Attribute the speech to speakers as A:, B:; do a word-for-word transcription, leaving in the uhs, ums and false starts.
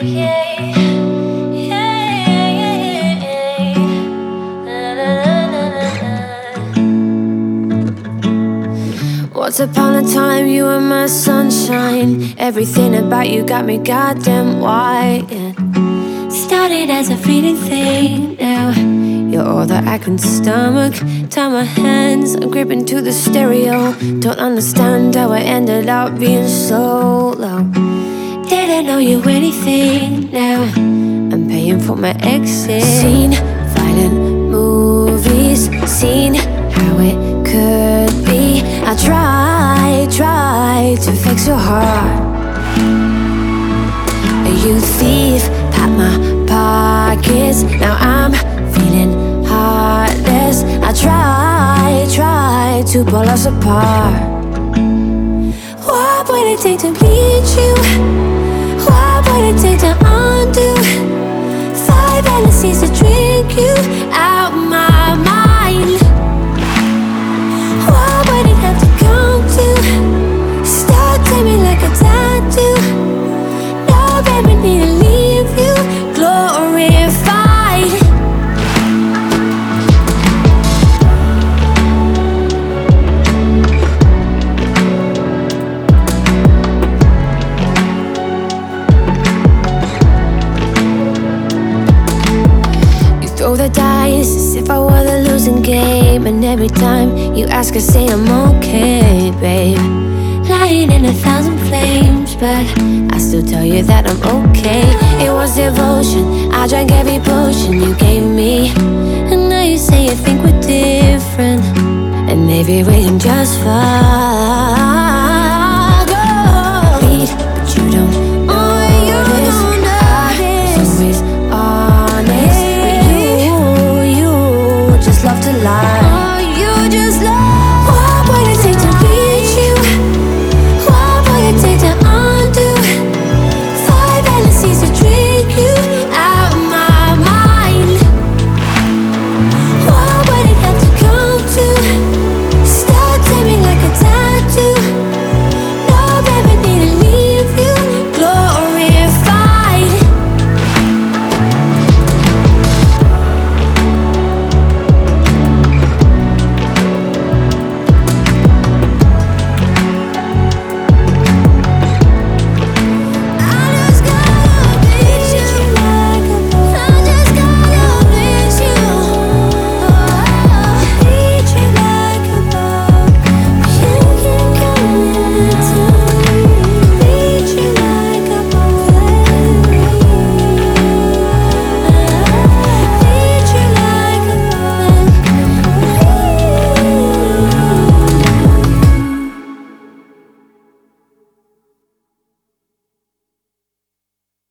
A: Once upon a time, you were my sunshine. Everything about you got me goddamn wild, yeah. Started as a fleeting thing, now you're all that I can stomach. Tie my hands, I'm gripping to the stereo. Don't understand how I ended up being so low. Didn't know you anything, now I'm paying for my exit. Seen violent movies, seen how it could be. I try, try to fix your heart. You thief, pat my pockets. Now I'm feeling heartless. I try, try to pull us apart. What would it take to please you? What would it take to undo five fantasies to drink you out my mind? What would it have to come to? Stuck to me like a tattoo. No remedy to leave you glorified. You throw the dice as if I were the losing game, and every time you ask, I say I'm okay, babe. Lying in a thousand flames, but I still tell you that I'm okay. It was devotion, I drank every potion you gave me. And now you say you think we're different, and maybe we're just fine.